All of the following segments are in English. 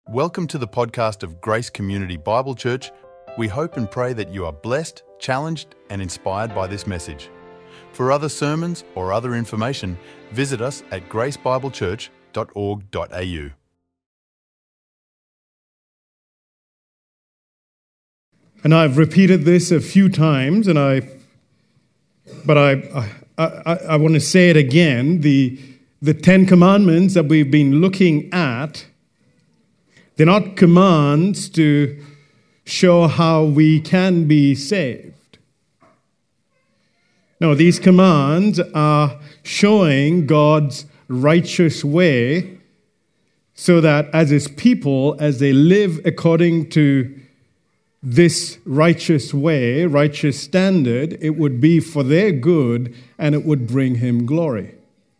Welcome to the podcast of Grace Community Bible Church. We hope and pray that you are blessed, challenged, and inspired by this message. For other sermons or other information, visit us at gracebiblechurch.org.au. And I've repeated this a few times, but I want to say it again. The Ten Commandments that we've been looking at, they're not commands to show how we can be saved. No, these commands are showing God's righteous way so that as His people, as they live according to this righteous way, righteous standard, it would be for their good and it would bring Him glory.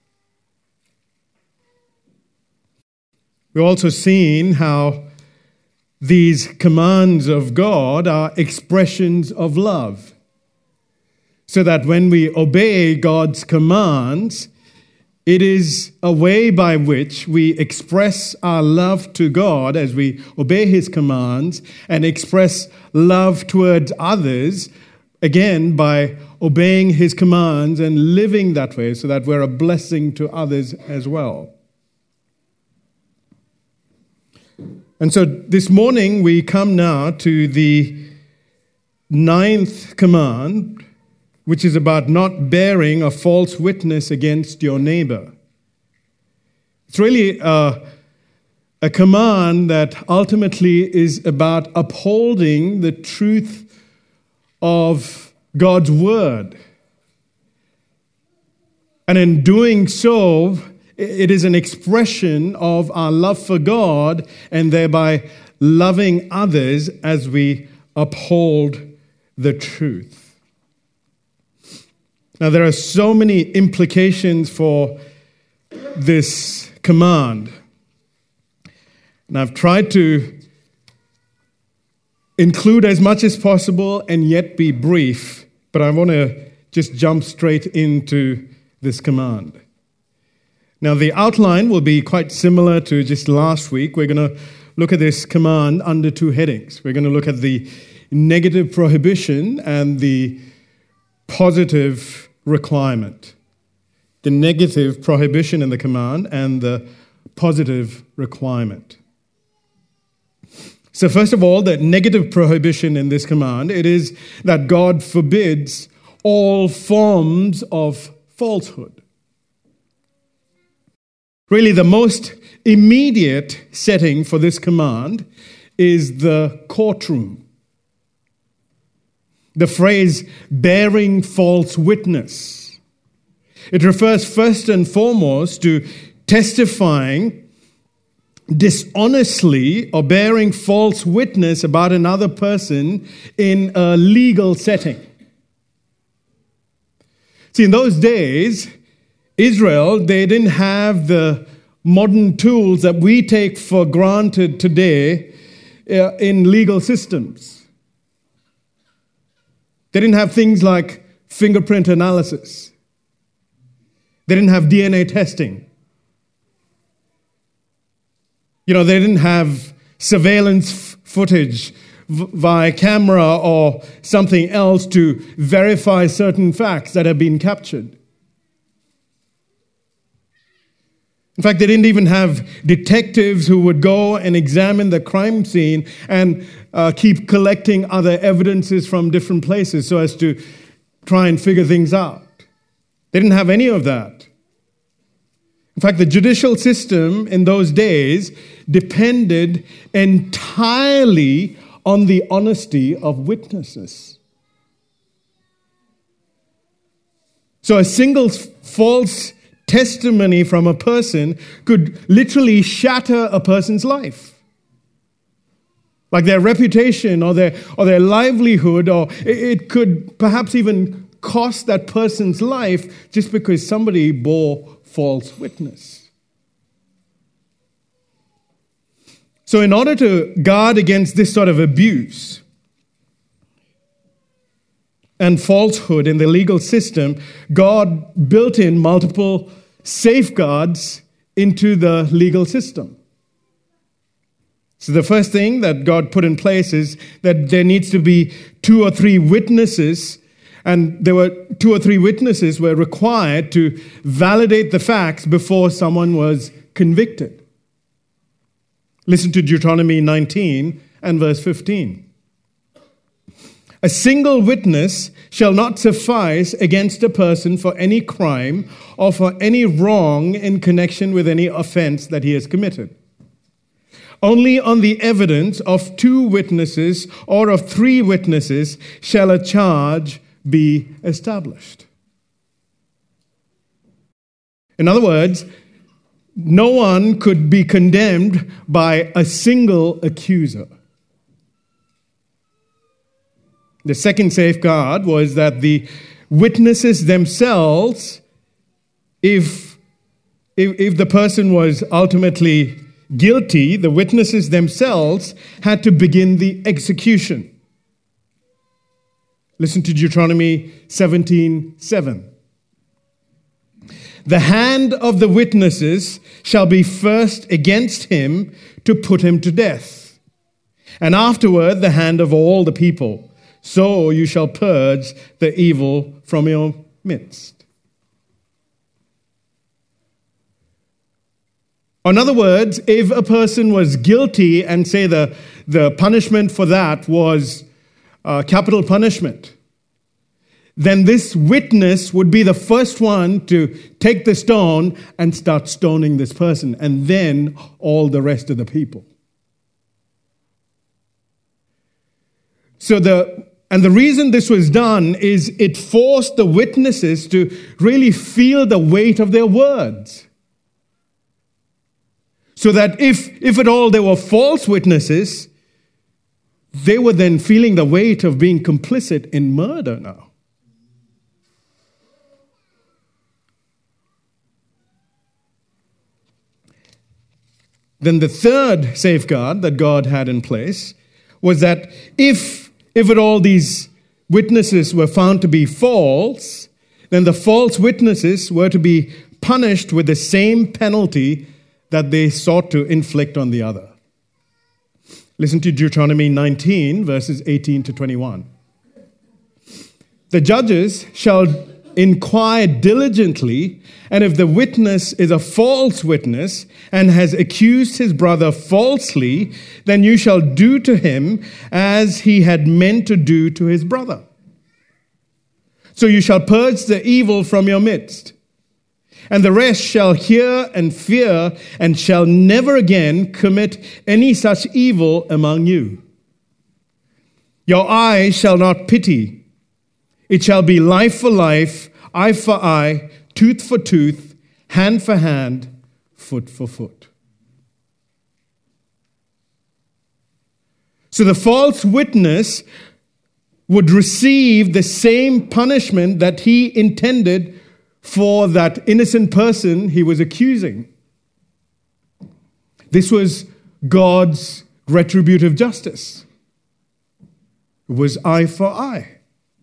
We've also seen how these commands of God are expressions of love. So that when we obey God's commands, it is a way by which we express our love to God as we obey His commands and express love towards others, again, by obeying His commands and living that way so that we're a blessing to others as well. And so this morning we come now to the 9th command, which is about not bearing a false witness against your neighbor. It's really a command that ultimately is about upholding the truth of God's word. And in doing so, it is an expression of our love for God and thereby loving others as we uphold the truth. Now, there are so many implications for this command. And I've tried to include as much as possible and yet be brief, but I want to just jump straight into this command. Now, the outline will be quite similar to just last week. We're going to look at this command under two headings. We're going to look at the negative prohibition and the positive requirement. The negative prohibition in the command and the positive requirement. So first of all, the negative prohibition in this command, it is that God forbids all forms of falsehood. Really, the most immediate setting for this command is the courtroom. The phrase, bearing false witness. It refers first and foremost to testifying dishonestly or bearing false witness about another person in a legal setting. See, in those days, Israel, they didn't have the modern tools that we take for granted today in legal systems. They didn't have things like fingerprint analysis. They didn't have DNA testing. They didn't have surveillance footage via camera or something else to verify certain facts that have been captured. In fact, they didn't even have detectives who would go and examine the crime scene and keep collecting other evidences from different places so as to try and figure things out. They didn't have any of that. In fact, the judicial system in those days depended entirely on the honesty of witnesses. So a single false testimony from a person could literally shatter a person's life. Like their reputation or their livelihood, or it could perhaps even cost that person's life just because somebody bore false witness. So in order to guard against this sort of abuse and falsehood in the legal system, God built in multiple safeguards into the legal system. So the first thing that God put in place is that there needs to be 2 or 3 witnesses, and there were 2 or 3 witnesses were required to validate the facts before someone was convicted. Listen to Deuteronomy 19 and verse 15. A single witness shall not suffice against a person for any crime or for any wrong in connection with any offense that he has committed. Only on the evidence of 2 witnesses or of 3 witnesses shall a charge be established. In other words, no one could be condemned by a single accuser. The second safeguard was that the witnesses themselves, if the person was ultimately guilty, the witnesses themselves had to begin the execution. Listen to Deuteronomy 17:7. The hand of the witnesses shall be first against him to put him to death, and afterward the hand of all the people. So you shall purge the evil from your midst. In other words, if a person was guilty and say the punishment for that was capital punishment, then this witness would be the first one to take the stone and start stoning this person, and then all the rest of the people. And the reason this was done is it forced the witnesses to really feel the weight of their words. So that if at all they were false witnesses, they were then feeling the weight of being complicit in murder now. Then the third safeguard that God had in place was that if at all these witnesses were found to be false, then the false witnesses were to be punished with the same penalty that they sought to inflict on the other. Listen to Deuteronomy 19, verses 18 to 21. The judges shall inquire diligently, and if the witness is a false witness and has accused his brother falsely, then you shall do to him as he had meant to do to his brother. So you shall purge the evil from your midst. And the rest shall hear and fear and shall never again commit any such evil among you. Your eye shall not pity. It shall be life for life, eye for eye, tooth for tooth, hand for hand, foot for foot. So the false witness would receive the same punishment that he intended for that innocent person he was accusing. This was God's retributive justice. It was eye for eye.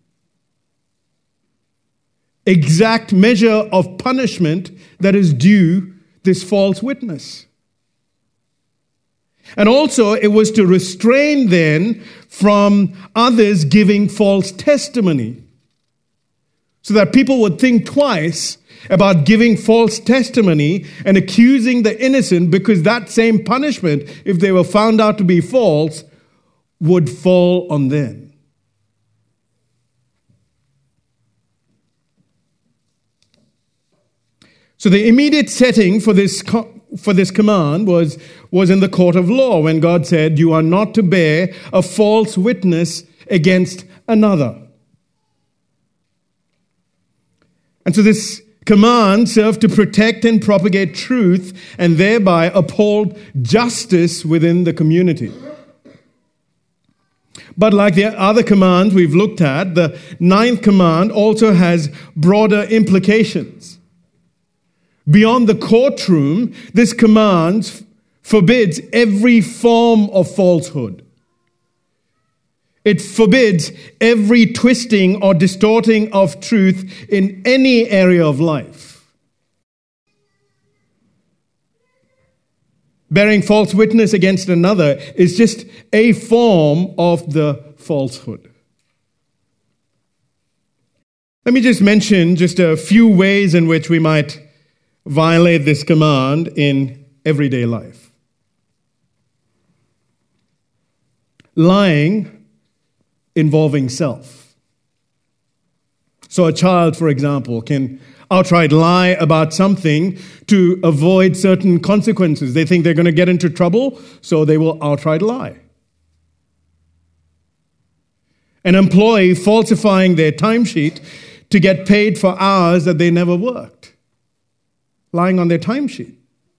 Exact measure of punishment that is due this false witness. And also, it was to restrain then from others giving false testimony, so that people would think twice about giving false testimony and accusing the innocent, because that same punishment, if they were found out to be false, would fall on them. So the immediate setting for this command was in the court of law, when God said, "You are not to bear a false witness against another." And so this command served to protect and propagate truth and thereby uphold justice within the community. But like the other commands we've looked at, the 9th command also has broader implications. Beyond the courtroom, this command forbids every form of falsehood. It forbids every twisting or distorting of truth in any area of life. Bearing false witness against another is just a form of the falsehood. Let me just mention just a few ways in which we might violate this command in everyday life. Lying involving self. So a child, for example, can outright lie about something to avoid certain consequences. They think they're going to get into trouble, so they will outright lie. An employee falsifying their timesheet to get paid for hours that they never worked, lying on their timesheet.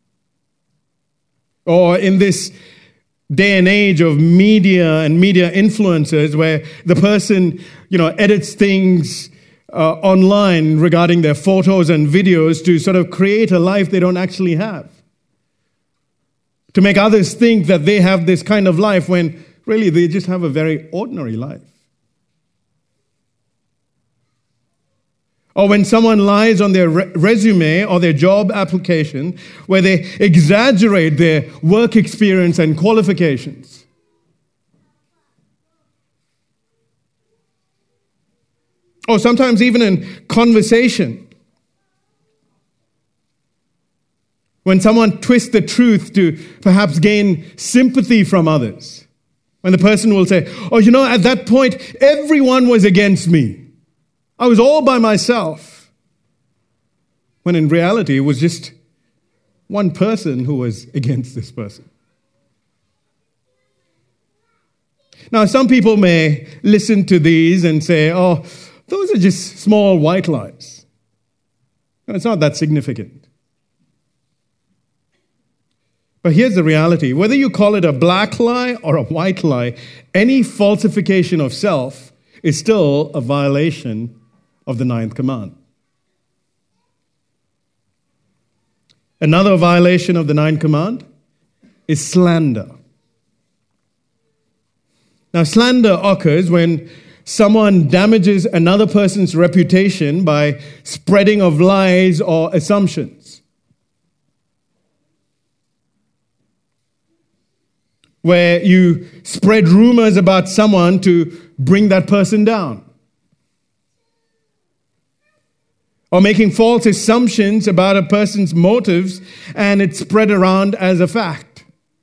Or in this day and age of media and media influencers, where the person, edits things online regarding their photos and videos to sort of create a life they don't actually have, to make others think that they have this kind of life when really they just have a very ordinary life. Or when someone lies on their resume or their job application, where they exaggerate their work experience and qualifications. Or sometimes even in conversation, when someone twists the truth to perhaps gain sympathy from others. When the person will say, at that point, everyone was against me. I was all by myself. When in reality, it was just one person who was against this person. Now, some people may listen to these and say, those are just small white lies. No, it's not that significant. But here's the reality. Whether you call it a black lie or a white lie, any falsification of self is still a violation of the 9th command. Another violation of the 9th command is slander. Now, slander occurs when someone damages another person's reputation by spreading of lies or assumptions. Where you spread rumors about someone to bring that person down. Or making false assumptions about a person's motives and it's spread around as a fact.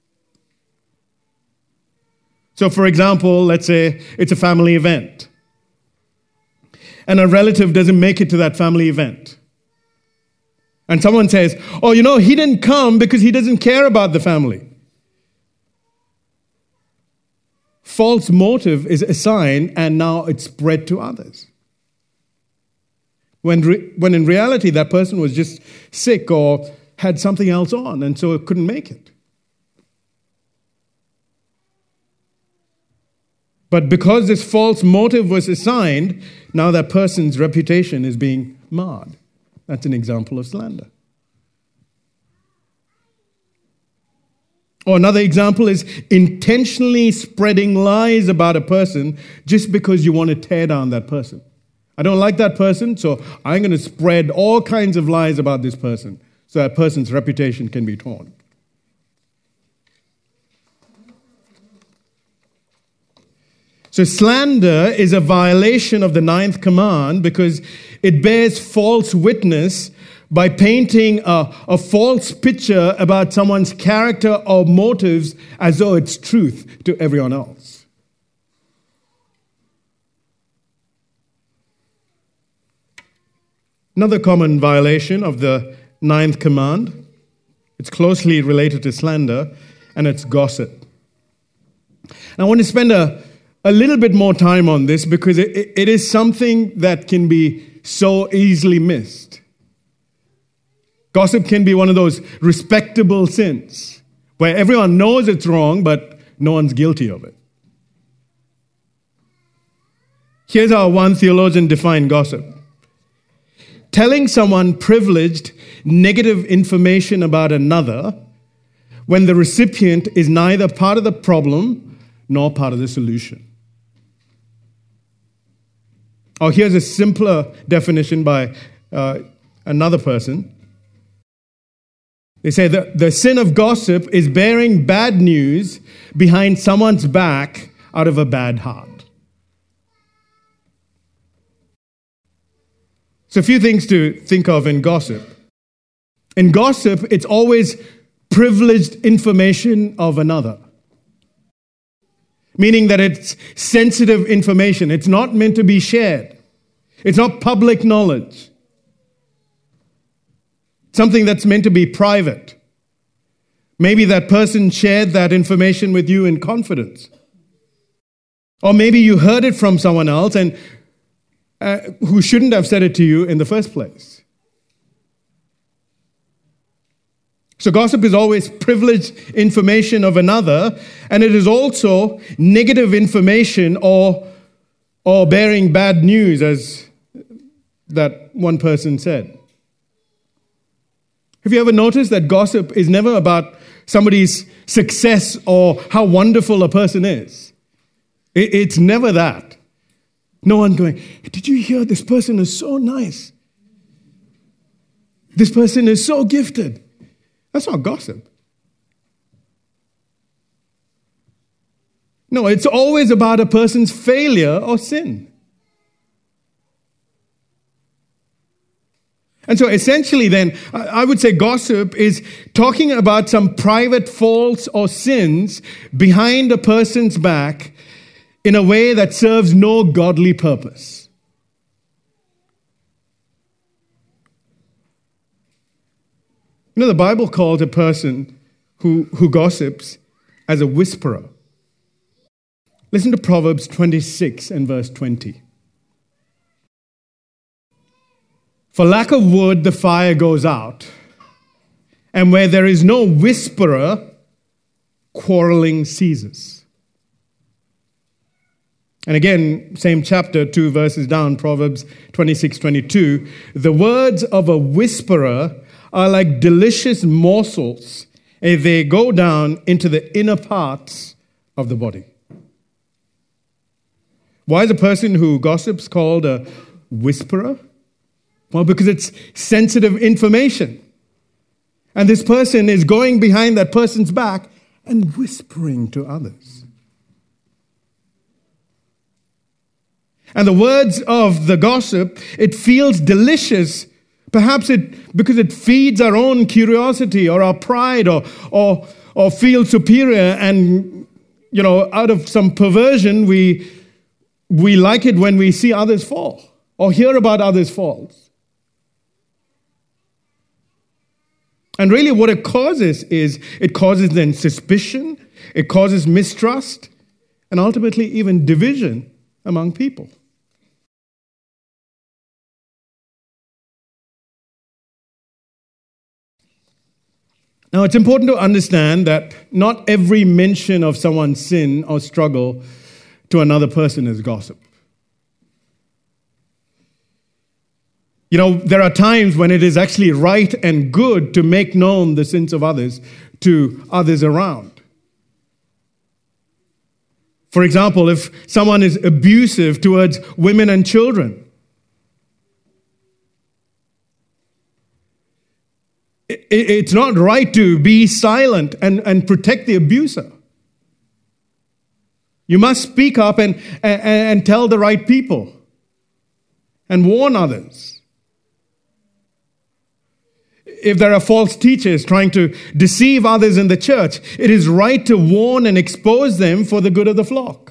So, for example, let's say it's a family event and a relative doesn't make it to that family event. And someone says, he didn't come because he doesn't care about the family. False motive is assigned and now it's spread to others. When in reality, that person was just sick or had something else on, and so it couldn't make it. But because this false motive was assigned, now that person's reputation is being marred. That's an example of slander. Or another example is intentionally spreading lies about a person just because you want to tear down that person. I don't like that person, so I'm going to spread all kinds of lies about this person so that person's reputation can be torn. So slander is a violation of the 9th command because it bears false witness by painting a false picture about someone's character or motives as though it's truth to everyone else. Another common violation of the 9th command, it's closely related to slander, and it's gossip. And I want to spend a little bit more time on this because it is something that can be so easily missed. Gossip can be one of those respectable sins where everyone knows it's wrong, but no one's guilty of it. Here's how one theologian defined gossip. Telling someone privileged negative information about another when the recipient is neither part of the problem nor part of the solution. Or here's a simpler definition by another person. They say that the sin of gossip is bearing bad news behind someone's back out of a bad heart. So a few things to think of in gossip. In gossip, it's always privileged information of another. Meaning that it's sensitive information. It's not meant to be shared. It's not public knowledge. Something that's meant to be private. Maybe that person shared that information with you in confidence. Or maybe you heard it from someone else and who shouldn't have said it to you in the first place. So gossip is always privileged information of another, and it is also negative information or bearing bad news, as that one person said. Have you ever noticed that gossip is never about somebody's success or how wonderful a person is? It's never that. No one going, did you hear this person is so nice? This person is so gifted. That's not gossip. No, it's always about a person's failure or sin. And so essentially then, I would say gossip is talking about some private faults or sins behind a person's back in a way that serves no godly purpose. You know, the Bible calls a person who gossips as a whisperer. Listen to Proverbs 26 and verse 20. For lack of wood, the fire goes out, and where there is no whisperer, quarreling ceases. And again, same chapter, 2 verses down, Proverbs 26:22. The words of a whisperer are like delicious morsels, and they go down into the inner parts of the body. Why is a person who gossips called a whisperer? Well, because it's sensitive information. And this person is going behind that person's back and whispering to others. And the words of the gossip, it feels delicious. Perhaps because it feeds our own curiosity or our pride or feel superior, and out of some perversion we like it when we see others fall or hear about others' falls. And really what it causes is it causes then suspicion, it causes mistrust, and ultimately even division among people. Now, it's important to understand that not every mention of someone's sin or struggle to another person is gossip. There are times when it is actually right and good to make known the sins of others to others around. For example, if someone is abusive towards women and children, it's not right to be silent and protect the abuser. You must speak up and tell the right people and warn others. If there are false teachers trying to deceive others in the church, it is right to warn and expose them for the good of the flock.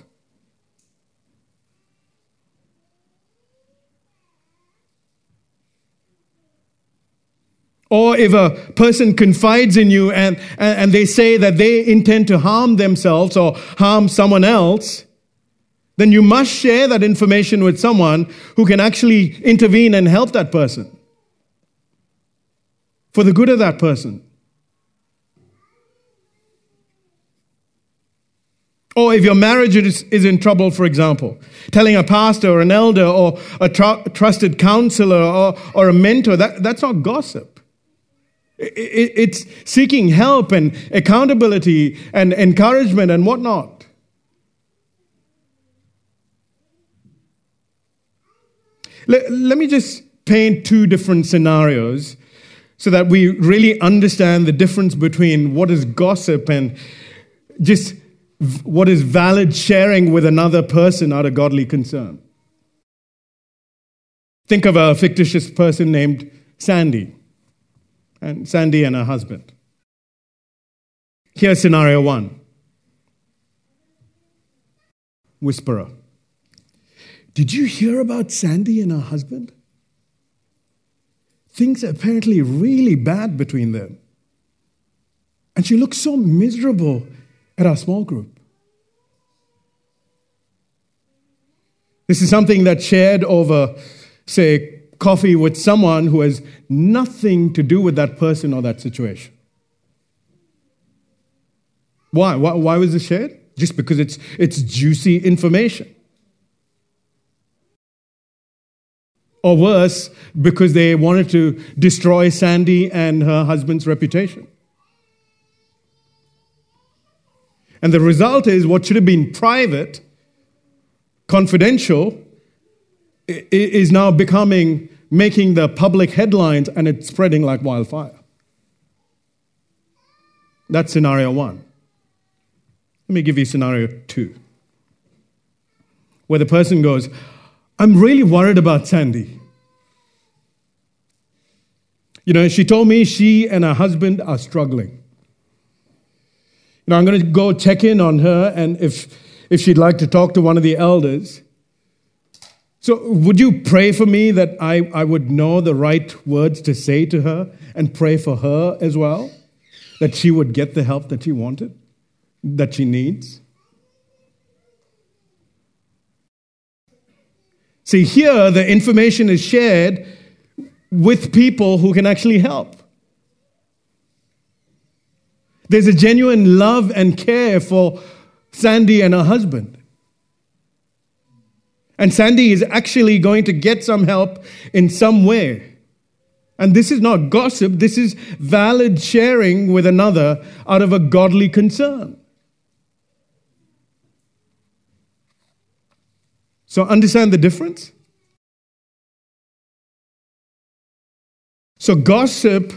Or if a person confides in you and they say that they intend to harm themselves or harm someone else, then you must share that information with someone who can actually intervene and help that person for the good of that person. Or if your marriage is in trouble, for example, telling a pastor or an elder or a trusted counselor or a mentor, that's not gossip. It's seeking help and accountability and encouragement and whatnot. Let me just paint two different scenarios so that we really understand the difference between what is gossip and just what is valid sharing with another person out of godly concern. Think of a fictitious person named Sandy, and Sandy and her husband. Here's scenario 1. Whisperer. Did you hear about Sandy and her husband? Things are apparently really bad between them. And she looks so miserable at our small group. This is something that's shared over, say, coffee with someone who has nothing to do with that person or that situation. Why? Why was it shared? Just because it's juicy information. Or worse, because they wanted to destroy Sandy and her husband's reputation. And the result is what should have been private, confidential, is now making the public headlines, and it's spreading like wildfire. That's scenario 1. Let me give you scenario 2, where the person goes, I'm really worried about Sandy. She told me she and her husband are struggling. I'm going to go check in on her, and if she'd like to talk to one of the elders. So would you pray for me that I would know the right words to say to her, and pray for her as well, that she would get the help that she wanted, that she needs? See, here the information is shared with people who can actually help. There's a genuine love and care for Sandy and her husband. And Sandy is actually going to get some help in some way. And this is not gossip, this is valid sharing with another out of a godly concern. So understand the difference? So gossip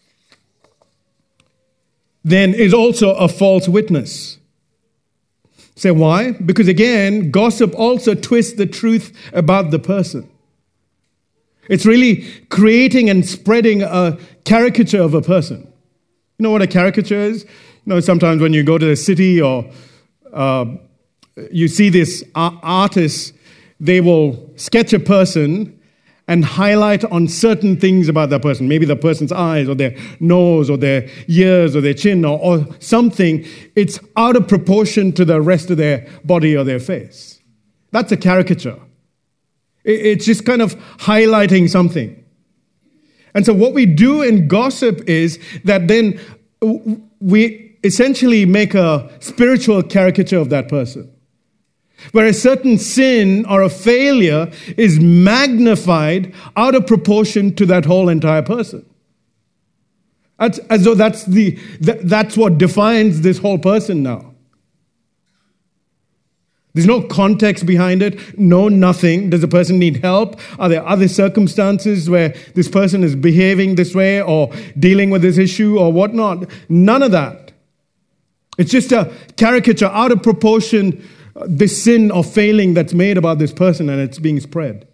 then is also a false witness. Say why? Because again, gossip also twists the truth about the person. It's really creating and spreading a caricature of a person. You know what a caricature is? Sometimes when you go to the city or you see this artist, they will sketch a person and highlight on certain things about that person. Maybe the person's eyes or their nose or their ears or their chin or something. It's out of proportion to the rest of their body or their face. That's a caricature. It's just kind of highlighting something. And so what we do in gossip is that then we essentially make a spiritual caricature of that person, where a certain sin or a failure is magnified out of proportion to that whole entire person. As though that's what defines this whole person now. There's no context behind it, nothing. Does the person need help? Are there other circumstances where this person is behaving this way or dealing with this issue or whatnot? None of that. It's just a caricature out of proportion, this sin or failing that's made about this person, and it's being spread.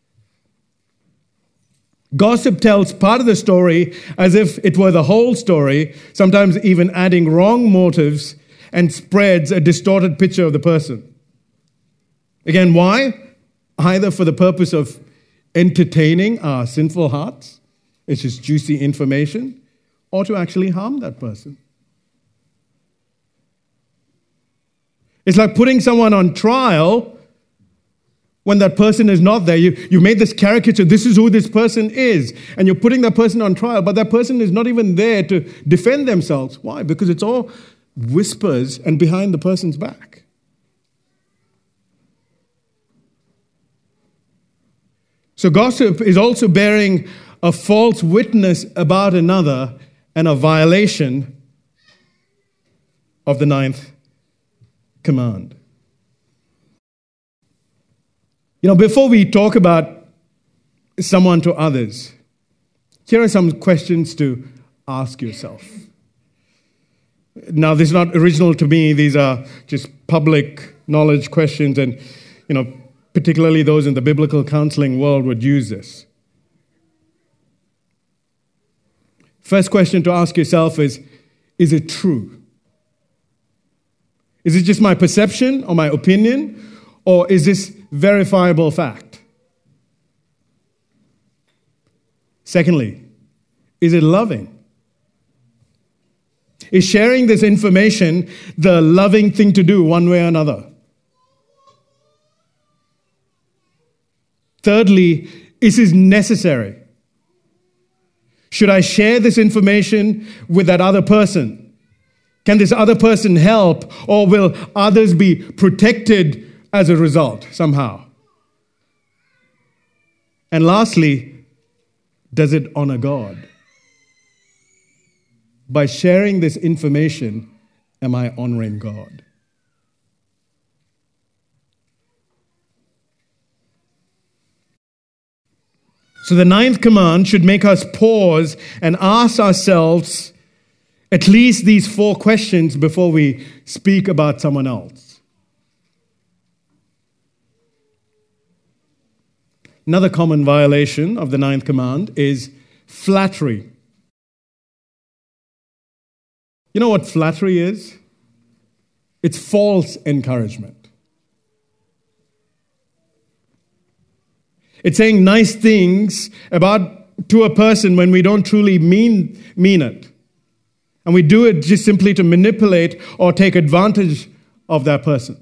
Gossip tells part of the story as if it were the whole story, sometimes even adding wrong motives, and spreads a distorted picture of the person. Again, why? Either for the purpose of entertaining our sinful hearts, it's just juicy information, or to actually harm that person. It's like putting someone on trial when that person is not there. You made this caricature, this is who this person is, and you're putting that person on trial, but that person is not even there to defend themselves. Why? Because it's all whispers and behind the person's back. So gossip is also bearing a false witness about another and a violation of the 9th command. Before we talk about someone to others, Here are some questions to ask yourself. Now, this is not original to me. These are just public knowledge questions, and, particularly those in the biblical counseling world would use this. First question to ask yourself is it true? Is it just my perception or my opinion, or is this verifiable fact? Secondly, is it loving? Is sharing this information the loving thing to do one way or another? Thirdly, is it necessary? Should I share this information with that other person? Can this other person help, or will others be protected as a result somehow? And lastly, does it honor God? By sharing this information, am I honoring God? So the ninth command should make us pause and ask ourselves at least these 4 questions before we speak about someone else. Another common violation of the ninth command is flattery. You know what flattery is? It's false encouragement. It's saying nice things to a person when we don't truly mean it. And we do it just simply to manipulate or take advantage of that person.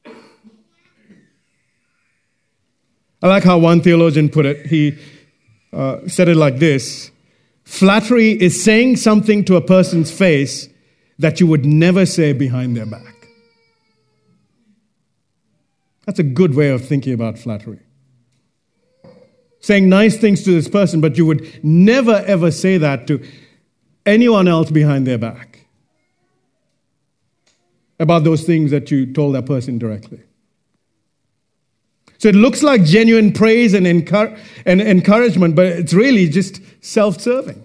I like how one theologian put it. He said it like this: flattery is saying something to a person's face that you would never say behind their back. That's a good way of thinking about flattery. Saying nice things to this person, but you would never ever say that to anyone else behind their back about those things that you told that person directly. So it looks like genuine praise and encouragement, but it's really just self-serving.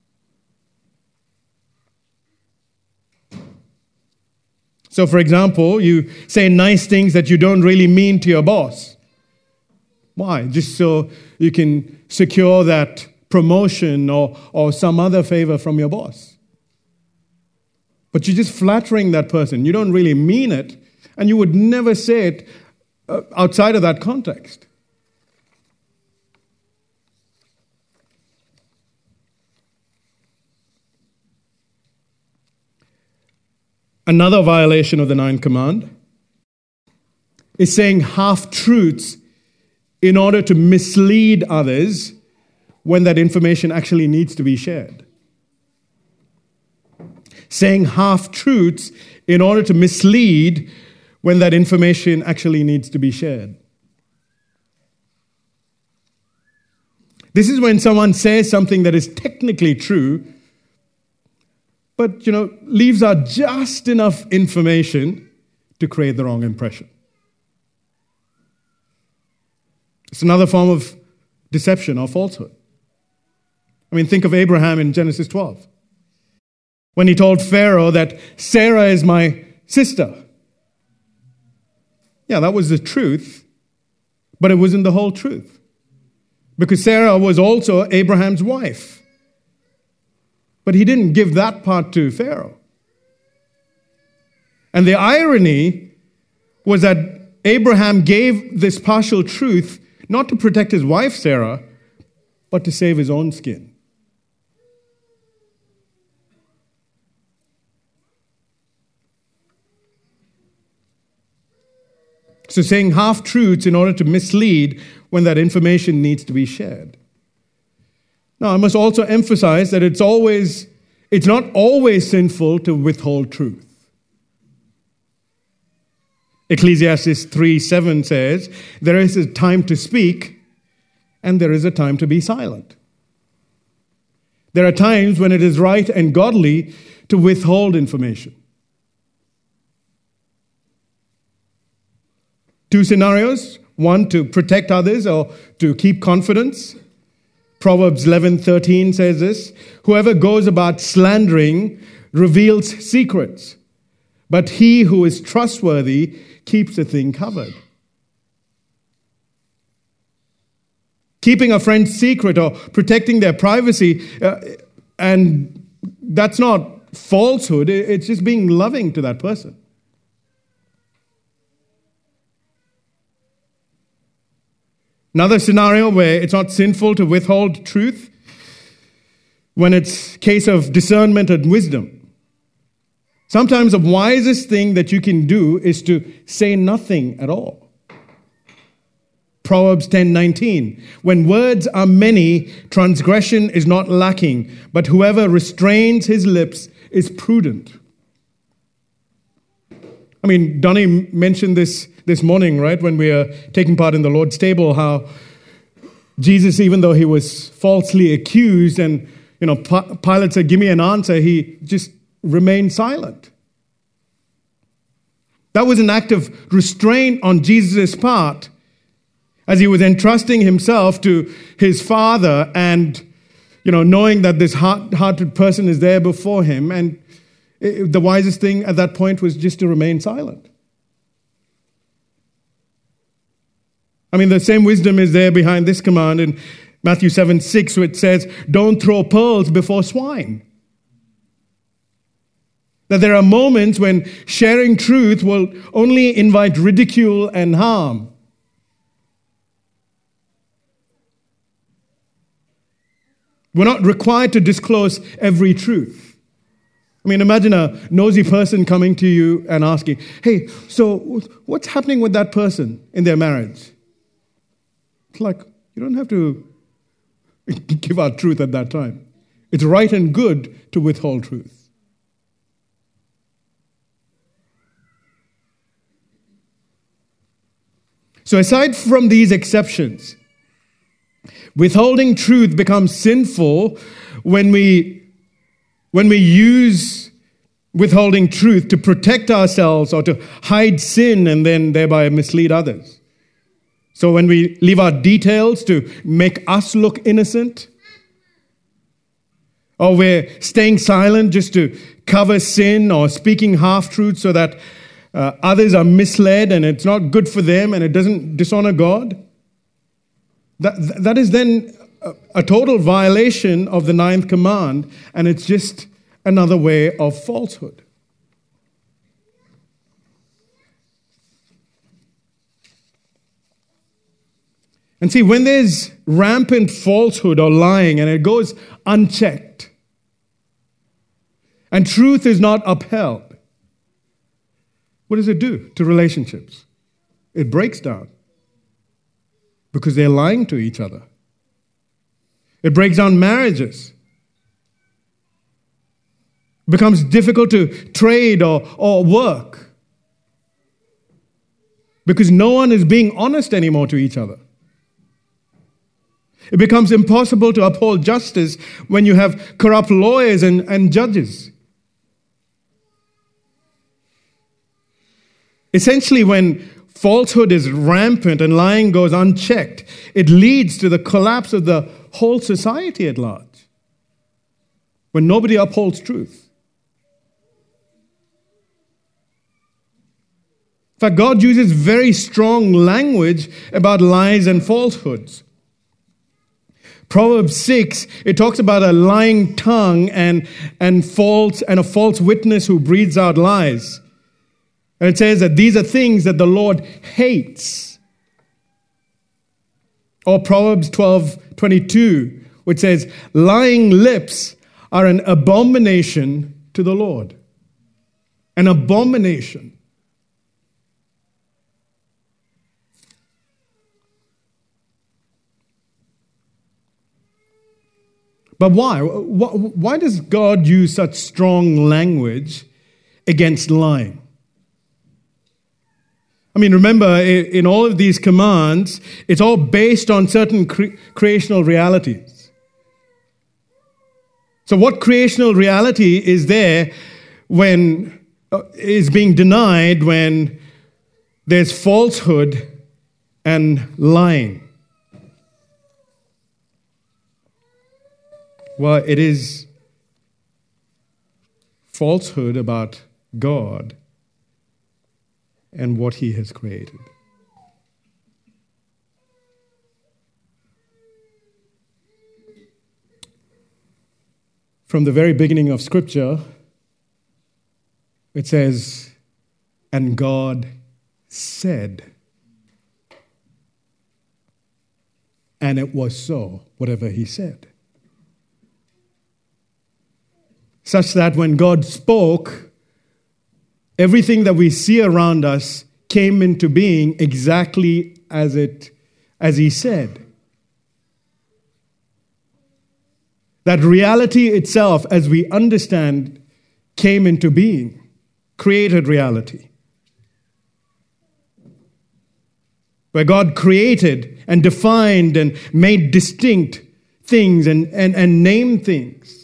So, for example, you say nice things that you don't really mean to your boss. Why? Just so you can secure that promotion or some other favor from your boss. But you're just flattering that person. You don't really mean it, and you would never say it outside of that context. Another violation of the ninth command is saying half-truths in order to mislead others when that information actually needs to be shared. Saying half-truths in order to mislead when that information actually needs to be shared. This is when someone says something that is technically true, but, leaves out just enough information to create the wrong impression. It's another form of deception or falsehood. Think of Abraham in Genesis 12. When he told Pharaoh that Sarah is my sister. Yeah, that was the truth, but it wasn't the whole truth. Because Sarah was also Abraham's wife. But he didn't give that part to Pharaoh. And the irony was that Abraham gave this partial truth not to protect his wife Sarah, but to save his own skin. So saying half-truths in order to mislead when that information needs to be shared. Now, I must also emphasize that it's not always sinful to withhold truth. Ecclesiastes 3:7 says, there is a time to speak and there is a time to be silent. There are times when it is right and godly to withhold information. 2 scenarios: one, to protect others or to keep confidence. Proverbs 11:13 says this, whoever goes about slandering reveals secrets, but he who is trustworthy keeps a thing covered. Keeping a friend's secret or protecting their privacy, and that's not falsehood, it's just being loving to that person. Another scenario where it's not sinful to withhold truth, when it's a case of discernment and wisdom. Sometimes the wisest thing that you can do is to say nothing at all. Proverbs 10:19, when words are many, transgression is not lacking, but whoever restrains his lips is prudent. I mean, Donnie mentioned this morning, right, when we are taking part in the Lord's table, how Jesus, even though he was falsely accused and, Pilate said, give me an answer, he just remained silent. That was an act of restraint on Jesus' part as he was entrusting himself to his Father and, knowing that this hard-hearted person is there before him. And the wisest thing at that point was just to remain silent. I mean, the same wisdom is there behind this command in Matthew 7:6, which says, don't throw pearls before swine. That there are moments when sharing truth will only invite ridicule and harm. We're not required to disclose every truth. I mean, imagine a nosy person coming to you and asking, hey, so what's happening with that person in their marriage? It's like, you don't have to give out truth at that time. It's right and good to withhold truth. So aside from these exceptions, withholding truth becomes sinful when we use withholding truth to protect ourselves or to hide sin and then thereby mislead others. So when we leave out details to make us look innocent, or we're staying silent just to cover sin or speaking half-truths so that others are misled and it's not good for them and it doesn't dishonor God, that is then a total violation of the 9th command, and it's just another way of falsehood. And see, when there's rampant falsehood or lying and it goes unchecked, and truth is not upheld, what does it do to relationships? It breaks down because they're lying to each other. It breaks down marriages. It becomes difficult to trade or work because no one is being honest anymore to each other. It becomes impossible to uphold justice when you have corrupt lawyers and judges. Essentially, when falsehood is rampant and lying goes unchecked, it leads to the collapse of the whole society at large, when nobody upholds truth. In fact, God uses very strong language about lies and falsehoods. Proverbs 6, it talks about a lying tongue and a false witness who breathes out lies. And it says that these are things that the Lord hates. Or Proverbs 12:22, which says, lying lips are an abomination to the Lord. An abomination. But why? Why does God use such strong language against lying? I mean, remember, in all of these commands, it's all based on certain creational realities. So what creational reality is there when is being denied when there's falsehood and lying? Well, it is falsehood about God and what He has created. From the very beginning of Scripture, it says, and God said, and it was so, whatever He said. Such that when God spoke, everything that we see around us came into being exactly as He said. That reality itself, as we understand, came into being, created reality. Where God created and defined and made distinct things and named things.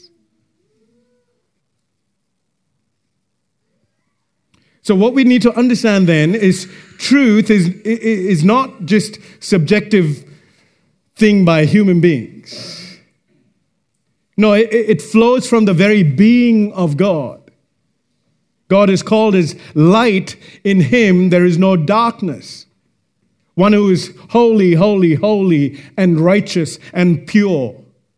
So what we need to understand then is truth is not just subjective thing by human beings. No, it flows from the very being of God. God is called as light. In Him there is no darkness. One who is holy, holy, holy, and righteous and pure.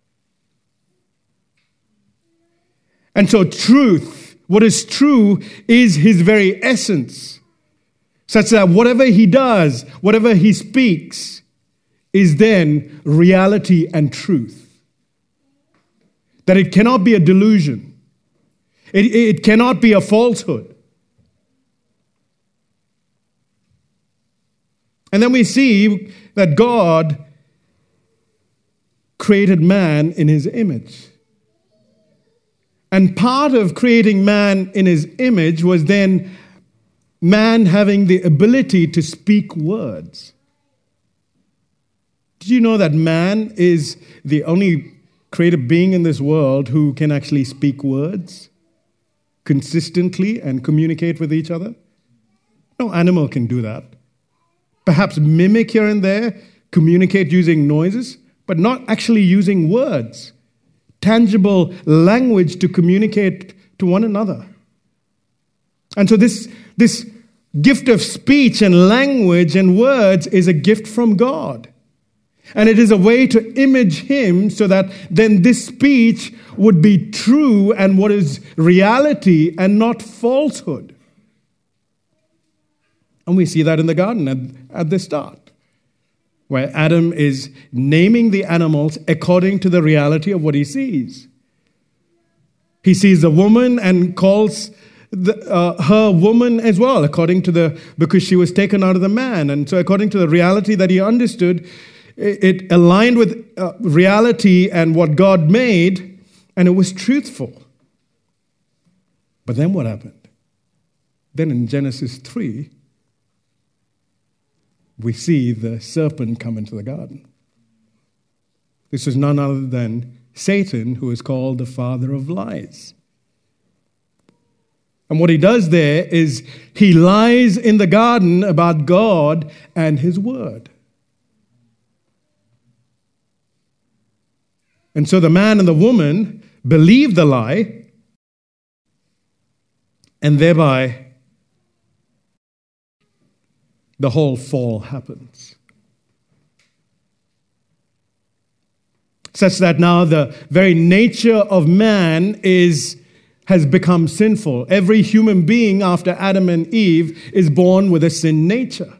And so truth, what is true, is His very essence. Such that whatever He does, whatever He speaks, is then reality and truth. That it cannot be a delusion. It cannot be a falsehood. And then we see that God created man in His image. And part of creating man in His image was then man having the ability to speak words. Did you know that man is the only created being in this world who can actually speak words consistently and communicate with each other? No animal can do that. Perhaps mimic here and there, communicate using noises, but not actually using words, tangible language to communicate to one another. And so this gift of speech and language and words is a gift from God. And it is a way to image Him so that then this speech would be true and what is reality and not falsehood. And we see that in the garden at the start, where Adam is naming the animals according to the reality of what he sees. He sees the woman and calls her woman as well, because she was taken out of the man. And so according to the reality that he understood, it aligned with reality and what God made, and it was truthful. But then what happened? Then in Genesis 3, we see the serpent come into the garden. This was none other than Satan, who is called the father of lies. And what he does there is he lies in the garden about God and His word. And so the man and the woman believe the lie, and thereby the whole fall happens. Such that now the very nature of man has become sinful. Every human being after Adam and Eve is born with a sin nature.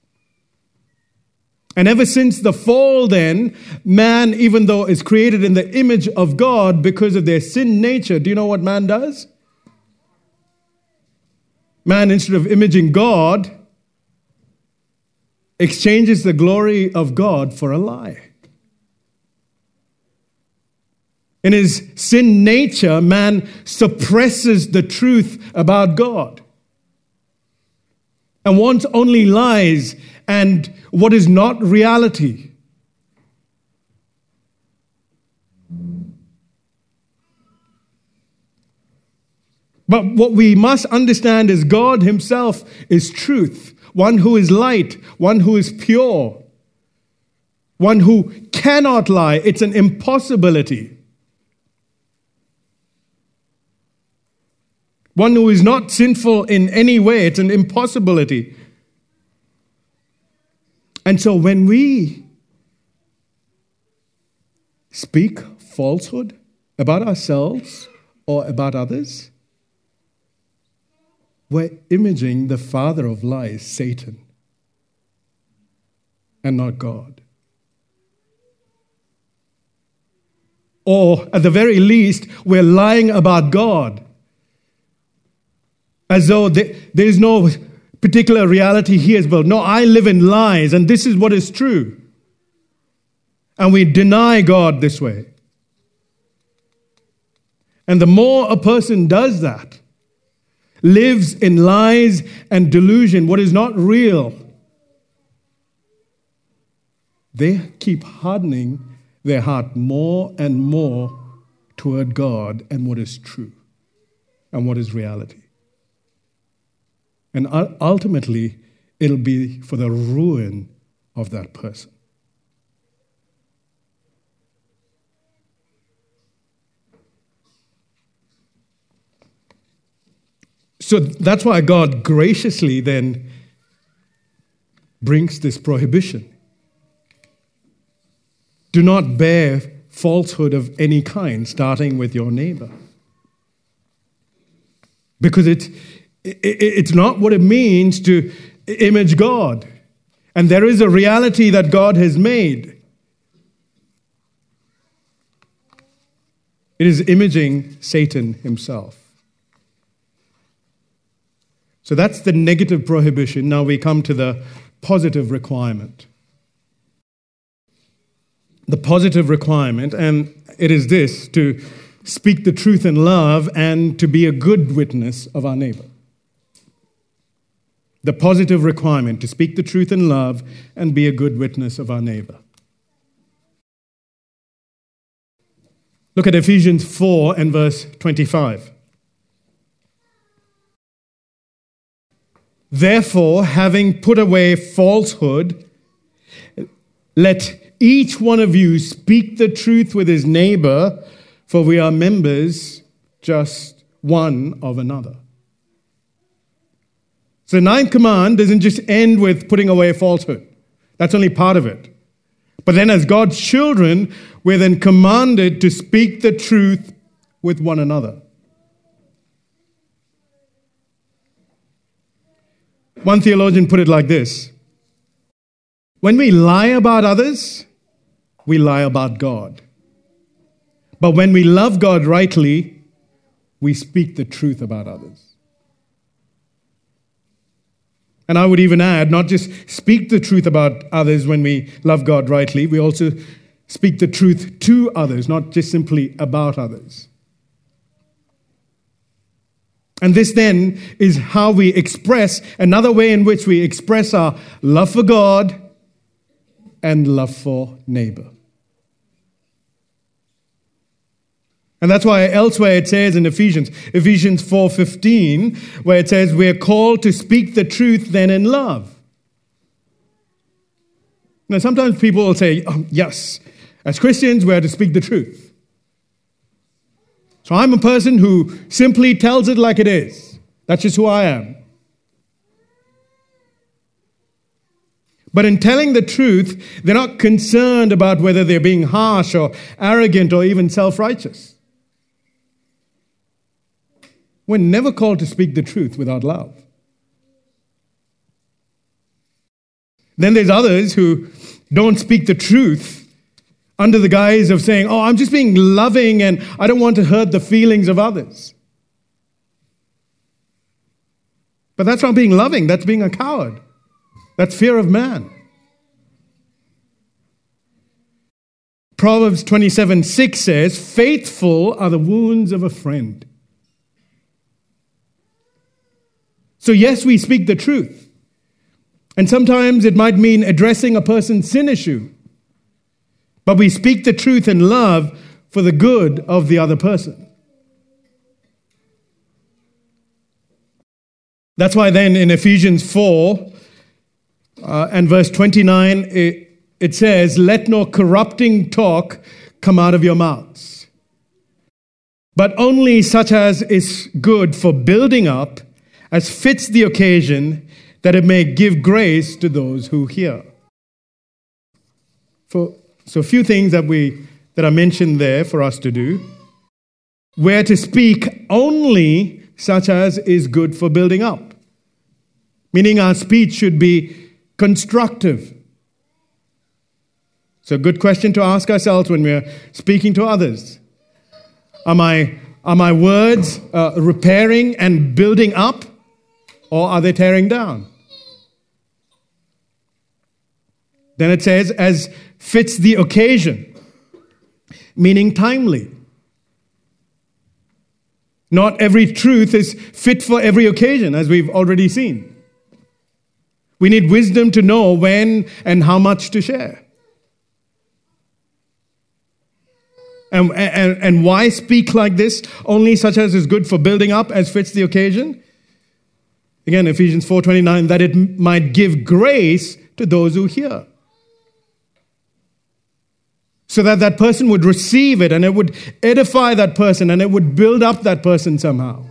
And ever since the fall then, man, even though is created in the image of God because of their sin nature, do you know what man does? Man, instead of imaging God, exchanges the glory of God for a lie. In his sin nature, man suppresses the truth about God and wants only lies and what is not reality. But what we must understand is God Himself is truth, one who is light, one who is pure, one who cannot lie. It's an impossibility one who is not sinful in any way. It's an impossibility. And so when we speak falsehood about ourselves or about others, we're imaging the father of lies, Satan, and not God. Or, at the very least, we're lying about God, as though there is no particular reality he has built. No, I live in lies, and this is what is true. And we deny God this way. And the more a person does that, lives in lies and delusion, what is not real, they keep hardening their heart more and more toward God and what is true and what is reality. And ultimately, it'll be for the ruin of that person. So that's why God graciously then brings this prohibition. Do not bear falsehood of any kind, starting with your neighbor. Because it's not what it means to image God. And there is a reality that God has made. It is imaging Satan himself. So that's the negative prohibition. Now we come to the positive requirement. The positive requirement, and it is this: to speak the truth in love and to be a good witness of our neighbor. The positive requirement: to speak the truth in love and be a good witness of our neighbor. Look at Ephesians 4 and verse 25. Therefore, having put away falsehood, let each one of you speak the truth with his neighbor, for we are members just one of another. So the ninth command doesn't just end with putting away falsehood. That's only part of it. But then as God's children, we're then commanded to speak the truth with one another. One theologian put it like this: when we lie about others, we lie about God. But when we love God rightly, we speak the truth about others. And I would even add, not just speak the truth about others when we love God rightly, we also speak the truth to others, not just simply about others. And this then is how we express, another way in which we express our love for God and love for neighbor. And that's why elsewhere it says in Ephesians 4:15, where it says we are called to speak the truth then in love. Now sometimes people will say, yes, as Christians we are to speak the truth. So I'm a person who simply tells it like it is. That's just who I am. But in telling the truth, they're not concerned about whether they're being harsh or arrogant or even self-righteous. We're never called to speak the truth without love. Then there's others who don't speak the truth under the guise of saying, I'm just being loving and I don't want to hurt the feelings of others. But that's not being loving, that's being a coward. That's fear of man. Proverbs 27:6 says, faithful are the wounds of a friend. So yes, we speak the truth. And sometimes it might mean addressing a person's sin issue. But we speak the truth in love for the good of the other person. That's why then in Ephesians 4 and verse 29, it says, let no corrupting talk come out of your mouths, but only such as is good for building up, as fits the occasion, that it may give grace to those who hear. So a few things that are mentioned there for us to do. We're to speak only such as is good for building up, meaning our speech should be constructive. So a good question to ask ourselves when we're speaking to others. Are my words repairing and building up, or are they tearing down? Then it says, as fits the occasion, meaning timely. Not every truth is fit for every occasion, as we've already seen. We need wisdom to know when and how much to share. And why speak like this? Only such as is good for building up, as fits the occasion. Again, Ephesians 4:29, that it might give grace to those who hear. So that that person would receive it and it would edify that person and it would build up that person somehow.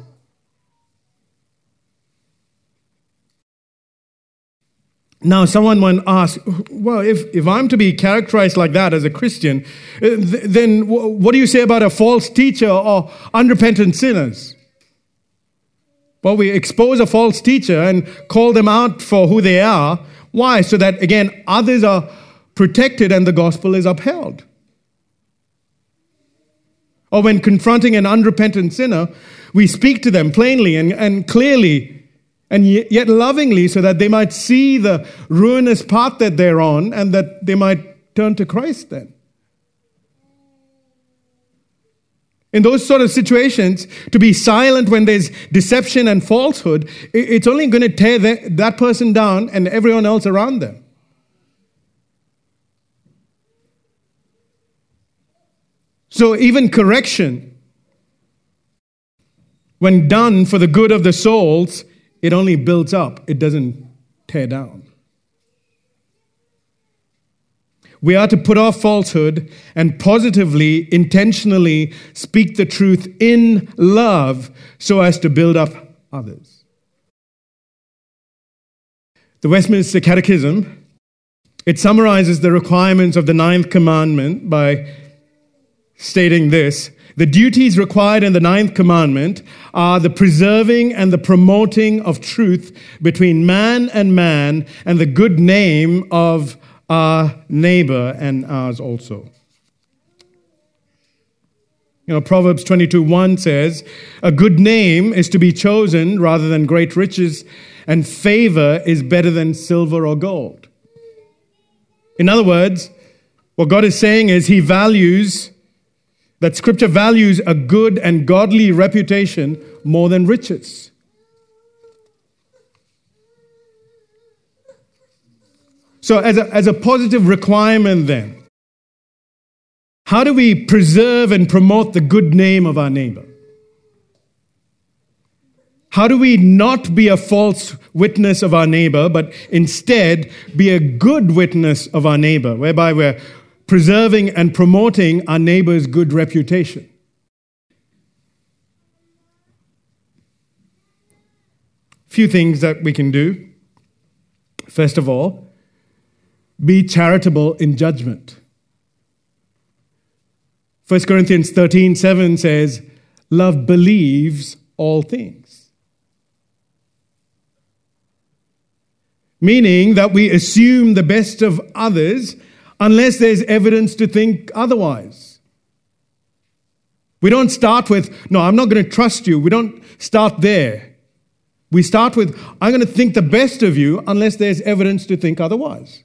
Now, someone might ask, well, if I'm to be characterized like that as a Christian, then what do you say about a false teacher or unrepentant sinners? Well, we expose a false teacher and call them out for who they are. Why? So that, again, others are protected and the gospel is upheld. Or when confronting an unrepentant sinner, we speak to them plainly and clearly and yet lovingly, so that they might see the ruinous path that they're on and that they might turn to Christ then. In those sort of situations, to be silent when there's deception and falsehood, it's only going to tear that person down and everyone else around them. So even correction, when done for the good of the souls, it only builds up. It doesn't tear down. We are to put off falsehood and positively, intentionally speak the truth in love so as to build up others. The Westminster Catechism, it summarizes the requirements of the 9th commandment by stating this: the duties required in the 9th commandment are the preserving and the promoting of truth between man and the good name of our neighbor and ours also. Proverbs 22:1 says, a good name is to be chosen rather than great riches, and favor is better than silver or gold. In other words, what God is saying is that Scripture values a good and godly reputation more than riches. So as a positive requirement then, how do we preserve and promote the good name of our neighbor? How do we not be a false witness of our neighbor, but instead be a good witness of our neighbor, whereby we're preserving and promoting our neighbor's good reputation? Few things that we can do. First of all, be charitable in judgment. 1 Corinthians 13:7 says, love believes all things. Meaning that we assume the best of others unless there's evidence to think otherwise. We don't start with, no, I'm not going to trust you. We don't start there. We start with, I'm going to think the best of you unless there's evidence to think otherwise.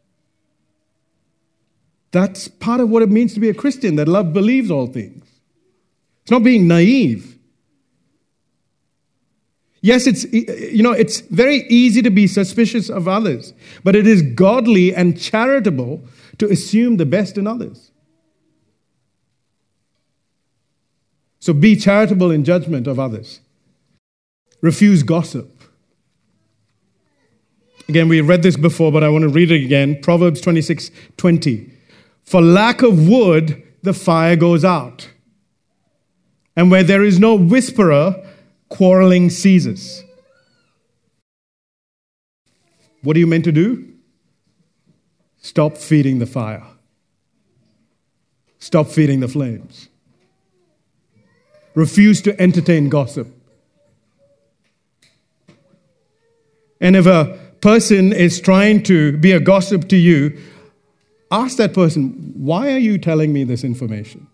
That's part of what it means to be a Christian, that love believes all things. It's not being naive. Yes, it's very easy to be suspicious of others, but it is godly and charitable to assume the best in others. So be charitable in judgment of others. Refuse gossip. Again, we read this before, but I want to read it again. Proverbs 26:20. For lack of wood, the fire goes out. And where there is no whisperer, quarreling ceases. What are you meant to do? Stop feeding the fire. Stop feeding the flames. Refuse to entertain gossip. And if a person is trying to be a gossip to you, ask that person, why are you telling me this information?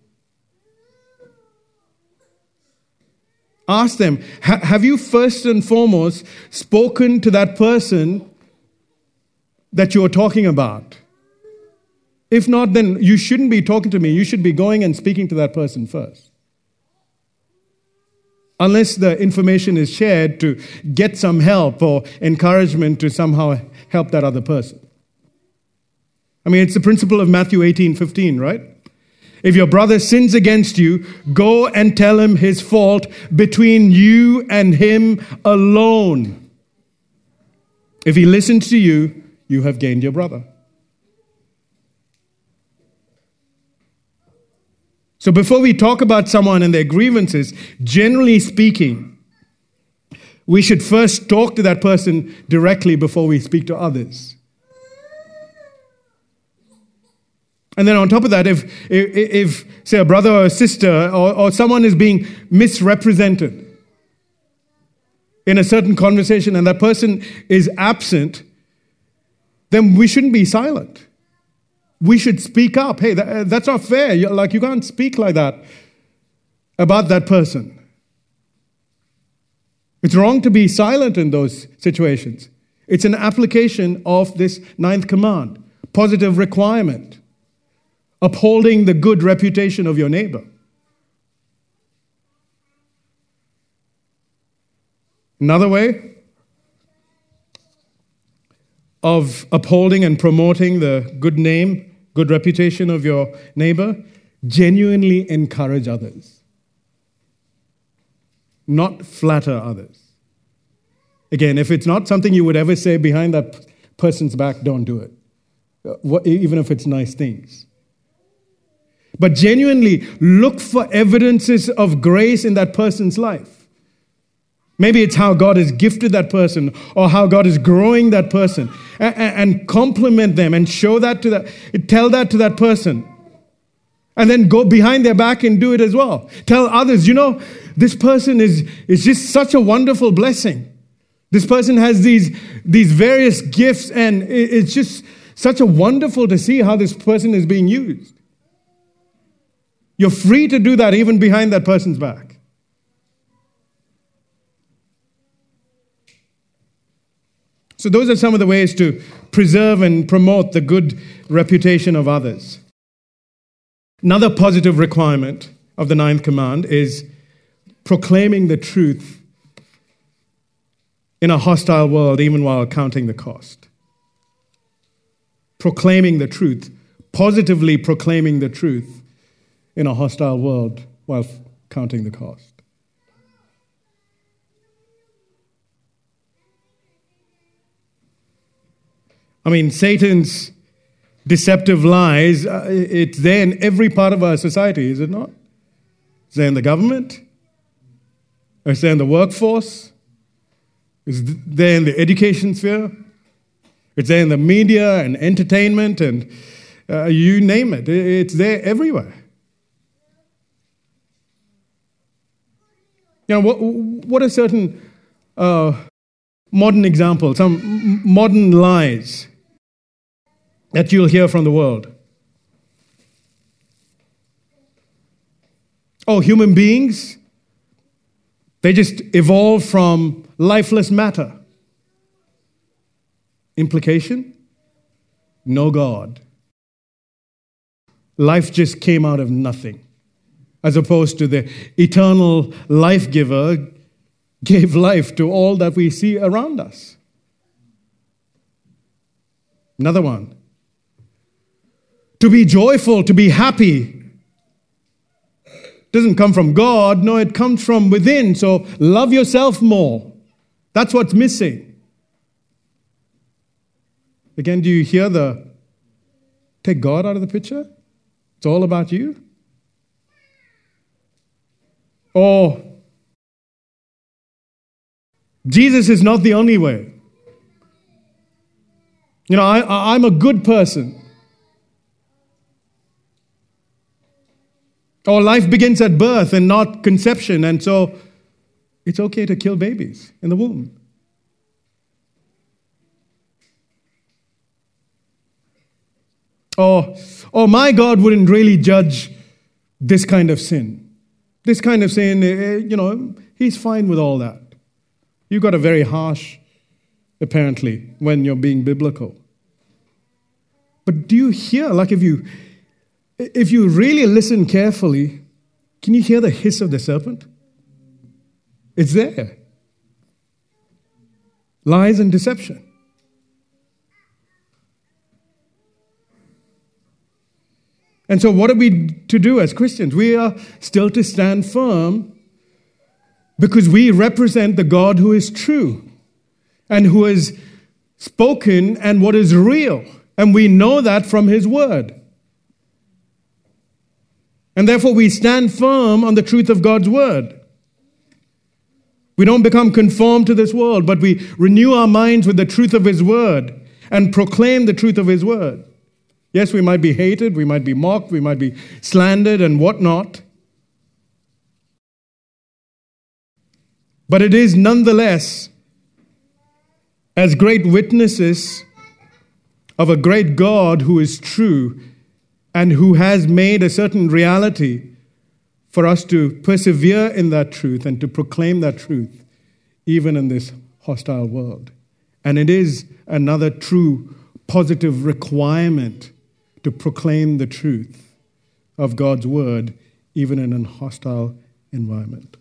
Ask them, have you first and foremost spoken to that person that you're talking about? If not, then you shouldn't be talking to me. You should be going and speaking to that person first. Unless the information is shared to get some help or encouragement to somehow help that other person. I mean, it's the principle of Matthew 18:15, right? If your brother sins against you, go and tell him his fault between you and him alone. If he listens to you, you have gained your brother. So before we talk about someone and their grievances, generally speaking, we should first talk to that person directly before we speak to others. And then on top of that, if say, a brother or a sister or someone is being misrepresented in a certain conversation and that person is absent, then we shouldn't be silent. We should speak up. Hey, that's not fair. You can't speak like that about that person. It's wrong to be silent in those situations. It's an application of this 9th command, positive requirement, upholding the good reputation of your neighbor. Another way of upholding and promoting the good name, good reputation of your neighbor, genuinely encourage others, not flatter others. Again, if it's not something you would ever say behind that person's back, don't do it, even if it's nice things. But genuinely look for evidences of grace in that person's life. Maybe it's how God has gifted that person or how God is growing that person, and compliment them and show that tell that to that person. And then go behind their back and do it as well. Tell others, this person is just such a wonderful blessing. This person has these various gifts, and it's just such a wonderful to see how this person is being used. You're free to do that even behind that person's back. So those are some of the ways to preserve and promote the good reputation of others. Another positive requirement of the 9th command is proclaiming the truth in a hostile world, even while counting the cost. Proclaiming the truth, positively proclaiming the truth in a hostile world while counting the cost. I mean, Satan's deceptive lies, it's there in every part of our society, is it not? It's there in the government. It's there in the workforce. It's there in the education sphere. It's there in the media and entertainment and you name it. It's there everywhere. What are certain modern examples, some modern lies that you'll hear from the world? Oh, human beings, they just evolved from lifeless matter. Implication? No God. Life just came out of nothing. As opposed to the eternal life giver gave life to all that we see around us. Another one. To be joyful, to be happy, doesn't come from God. No, it comes from within. So love yourself more. That's what's missing. Again, do you hear take God out of the picture? It's all about you. Or Jesus is not the only way. I'm a good person. Or life begins at birth and not conception, and so it's okay to kill babies in the womb. Or my God wouldn't really judge this kind of sin. This kind of sin, he's fine with all that. You got a very harsh, apparently, when you're being biblical. But do you hear, if you really listen carefully, can you hear the hiss of the serpent? It's there. Lies and deception. And so what are we to do as Christians? We are still to stand firm because we represent the God who is true and who has spoken and what is real. And we know that from his word. And therefore we stand firm on the truth of God's word. We don't become conformed to this world, but we renew our minds with the truth of his word and proclaim the truth of his word. Yes, we might be hated, we might be mocked, we might be slandered and whatnot. But it is nonetheless as great witnesses of a great God who is true and who has made a certain reality for us to persevere in that truth and to proclaim that truth even in this hostile world. And it is another true positive requirement to proclaim the truth of God's word even in a hostile environment.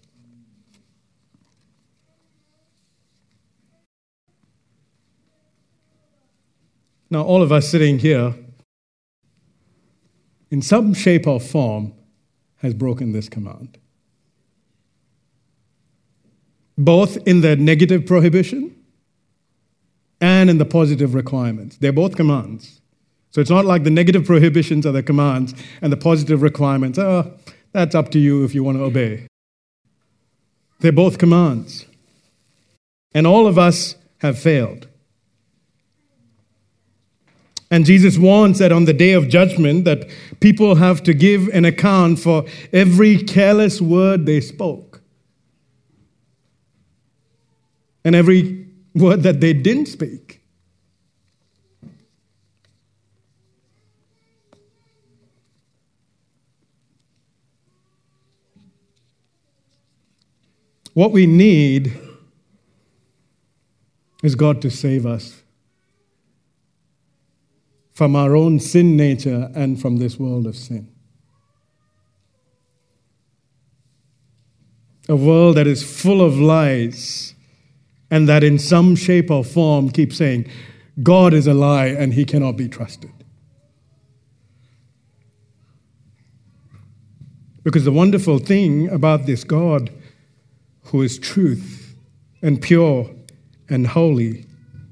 Now, all of us sitting here, in some shape or form, has broken this command. Both in the negative prohibition and in the positive requirements. They're both commands. So it's not like the negative prohibitions are the commands and the positive requirements, that's up to you if you want to obey. They're both commands. And all of us have failed. And Jesus warns that on the day of judgment that people have to give an account for every careless word they spoke. And every word that they didn't speak. What we need is God to save us from our own sin nature and from this world of sin. A world that is full of lies and that in some shape or form keeps saying, God is a lie and he cannot be trusted. Because the wonderful thing about this God who is truth and pure and holy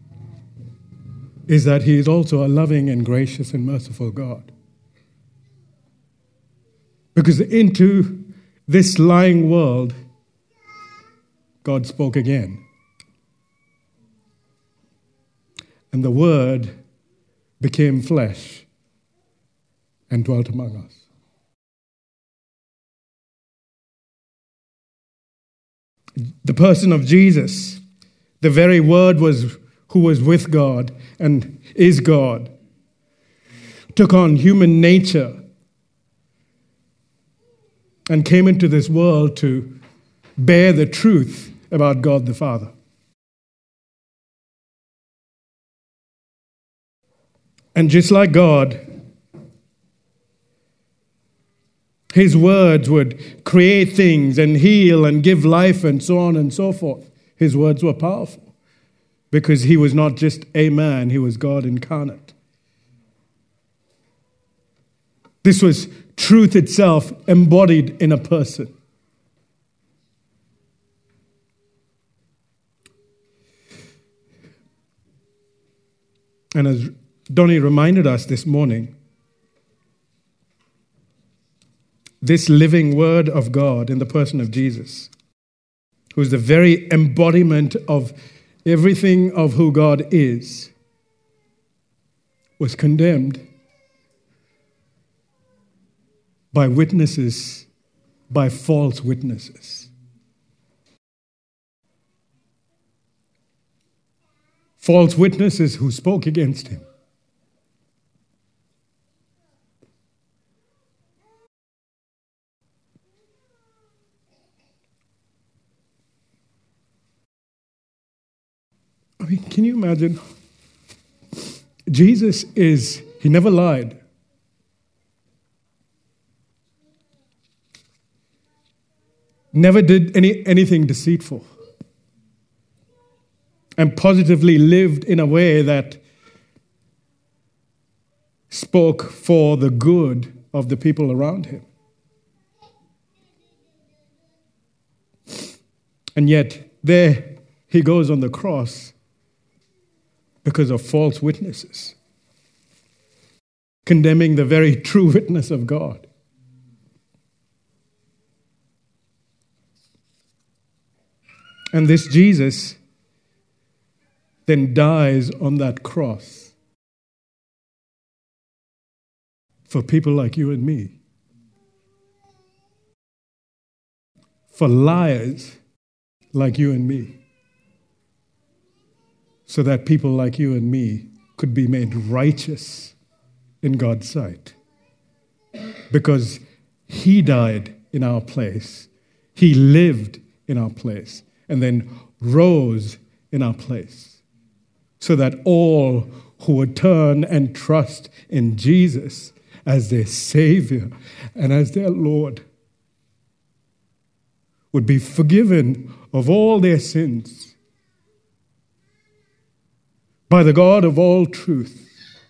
is that he is also a loving and gracious and merciful God. Because into this lying world, God spoke again. And the Word became flesh and dwelt among us. The person of Jesus, the very Word who was with God and is God, took on human nature and came into this world to bear the truth about God the Father. And just like God, his words would create things and heal and give life and so on and so forth. His words were powerful because he was not just a man, he was God incarnate. This was truth itself embodied in a person. And as Donnie reminded us this morning, this living word of God in the person of Jesus, who is the very embodiment of everything of who God is, was condemned by witnesses, by false witnesses. False witnesses who spoke against him. I mean, can you imagine? He never lied. Never did anything deceitful. And positively lived in a way that spoke for the good of the people around him. And yet, there he goes on the cross because of false witnesses, condemning the very true witness of God. And this Jesus then dies on that cross for people like you and me, for liars like you and me, so that people like you and me could be made righteous in God's sight. Because he died in our place, he lived in our place, and then rose in our place, so that all who would turn and trust in Jesus as their Savior and as their Lord would be forgiven of all their sins by the God of all truth.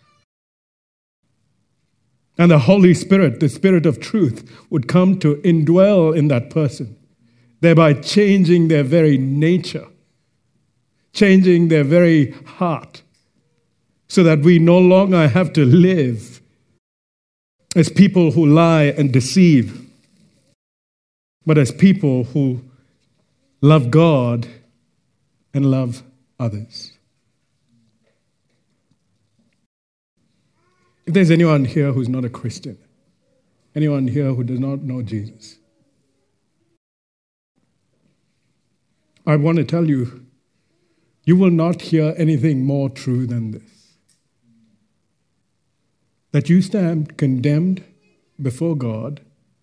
And the Holy Spirit, the Spirit of truth, would come to indwell in that person, thereby changing their very nature, changing their very heart, so that we no longer have to live as people who lie and deceive, but as people who love God and love others. If there's anyone here who's not a Christian, anyone here who does not know Jesus, I want to tell you, you will not hear anything more true than this. That you stand condemned before God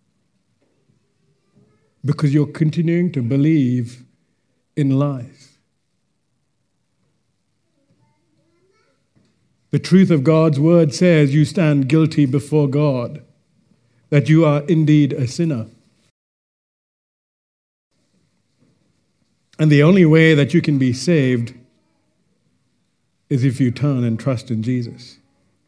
because you're continuing to believe in lies. The truth of God's word says you stand guilty before God, that you are indeed a sinner. And the only way that you can be saved is if you turn and trust in Jesus.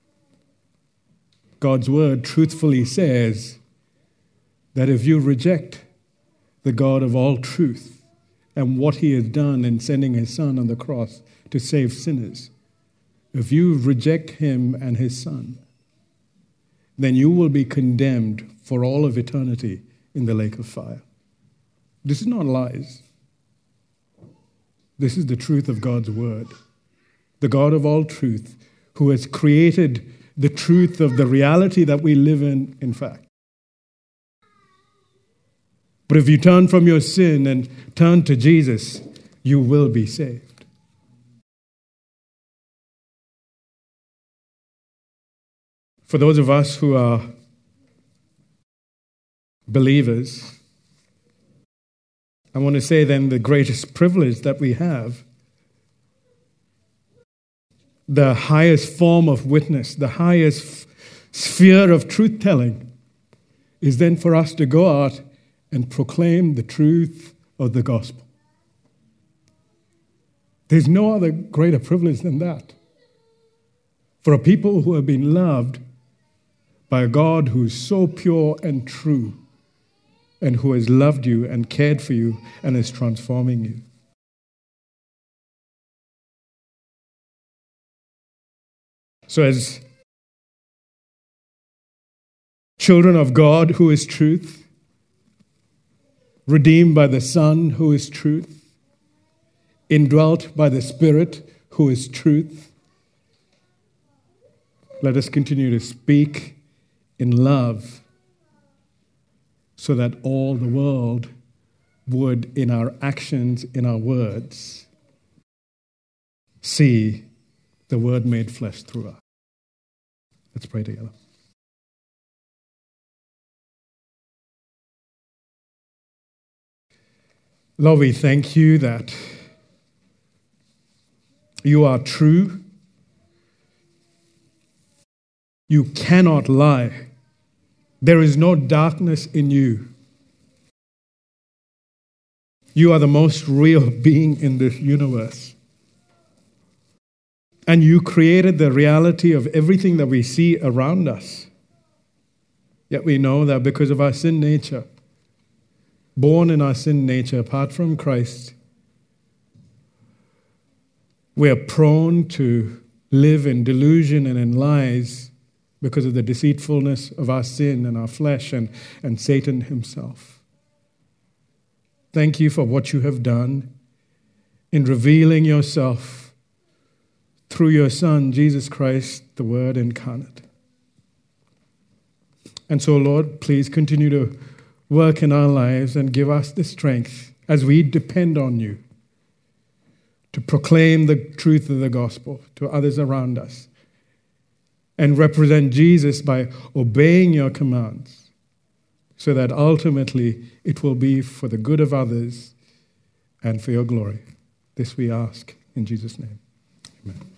God's word truthfully says that if you reject the God of all truth and what he has done in sending his Son on the cross to save sinners, if you reject him and his Son, then you will be condemned for all of eternity in the lake of fire. This is not lies. This is the truth of God's word. The God of all truth, who has created the truth of the reality that we live in fact. But if you turn from your sin and turn to Jesus, you will be saved. For those of us who are believers, I want to say then the greatest privilege that we have, the highest form of witness, the highest sphere of truth-telling, is then for us to go out and proclaim the truth of the gospel. There's no other greater privilege than that. For a people who have been loved by a God who is so pure and true, and who has loved you and cared for you and is transforming you. So as children of God who is truth, redeemed by the Son who is truth, indwelt by the Spirit who is truth. Let us continue to speak in love so that all the world would, in our actions, in our words, see the Word made flesh through us. Let's pray together. Lord, we thank you that you are true. You cannot lie. There is no darkness in you. You are the most real being in this universe. And you created the reality of everything that we see around us. Yet we know that because of our sin nature, born in our sin nature, apart from Christ, we are prone to live in delusion and in lies because of the deceitfulness of our sin and our flesh and Satan himself. Thank you for what you have done in revealing yourself through your Son, Jesus Christ, the Word incarnate. And so, Lord, please continue to work in our lives and give us the strength as we depend on you to proclaim the truth of the gospel to others around us and represent Jesus by obeying your commands, so that ultimately it will be for the good of others and for your glory. This we ask in Jesus' name. Amen.